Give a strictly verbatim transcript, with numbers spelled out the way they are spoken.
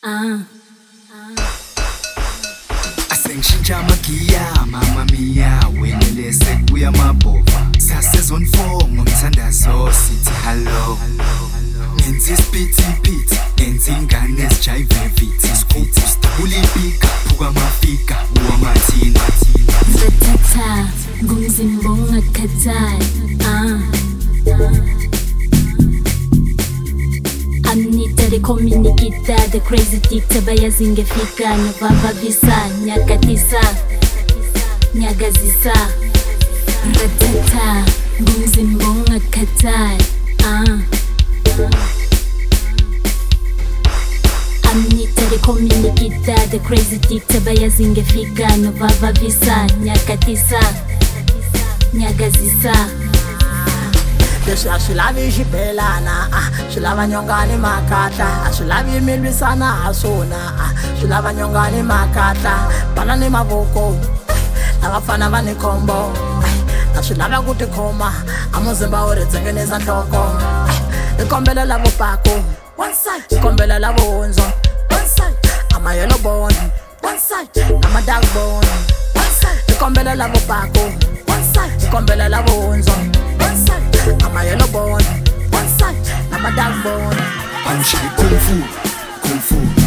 Ah. Asengishintsha amagiya mama mia welelese kuya mabhova sasezone four ngomthandazo sithi hello ngenza isiphithi phithi enza ingane ezijayive vithi isikhuphu stabula ipika phuka amafika uwamathini Zathatha ngumzimba ongakhathali ah Amnita de communicita the crazy dicta bayazi ngefika novavavisa nyakatisa nyagazisa Ratata ngumzimba ongakhathali ah Amnita de communicita the crazy dicta bayazi ngefika novavavisa nyakatisa nyagazisa Leswi a swi lavi xibelana a swi lava nyonga ni makatla a swi lavi mi lwisana ha swona a swi lava nyonga ni makatla bana ni mavoko na vafana va ni khombo a swi lava ku tikhoma a muzimba wu ri dzengenisa nhloko i kombela lavo pako one side i kombela lavo hundzo one side a ma yellow bone one side na ma dark bone one side i kombela lavo pako one side i kombela lavo hundzo one side I'm a yellow bone, one side, I'm a dark bone. Angishaya kung fu kung fu